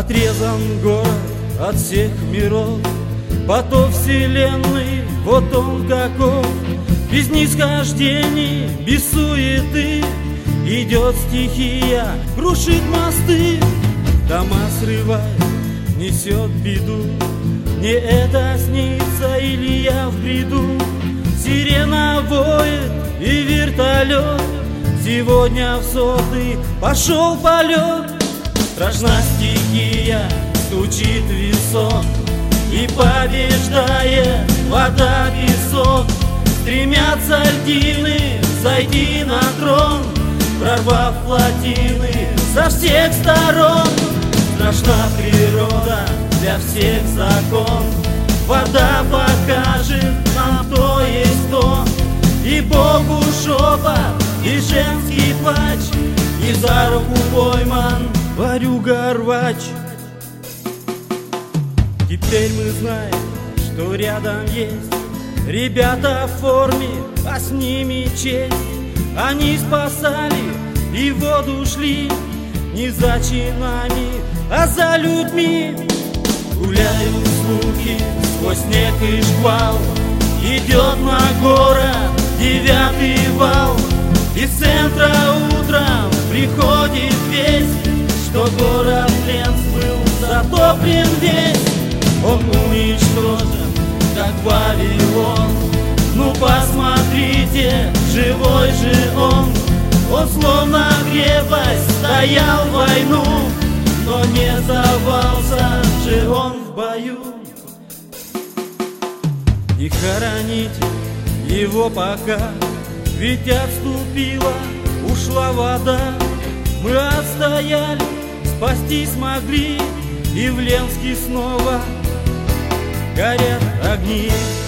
Отрезан город от всех миров, поток вселенной, вот он каков. Без нисхождений, без суеты идет стихия, крушит мосты, дома срывает, несет беду. Мне это снится или я в бреду? Сирена воет и вертолет, сегодня в сотый пошел полет. Страшна стихия, стучит висок, и побеждает вода, песок. Стремятся льдины зайти на трон, прорвав плотины со всех сторон. Страшна природа, для всех закон, вода покажет нам, кто есть кто. И Богу шепот, и женский плач, и за руку пойман ворюга рвач. Теперь мы знаем, что рядом есть ребята в форме, а с ними честь. Они спасали и в воду шли, не за чинами, а за людьми. Гуляют слухи сквозь снег и шквал, идет на город 9-й вал. Из центра утром приходит весть, что город плен был затоплен весь. Он уничтожен, как Вавилон. Ну посмотрите, живой же он. Он словно крепость стоял в войну, но не сдавался же он в бою. И хороните его пока, ведь отступила, ушла вода. Мы отстояли, спасти смогли, и в Ленске снова горят огни.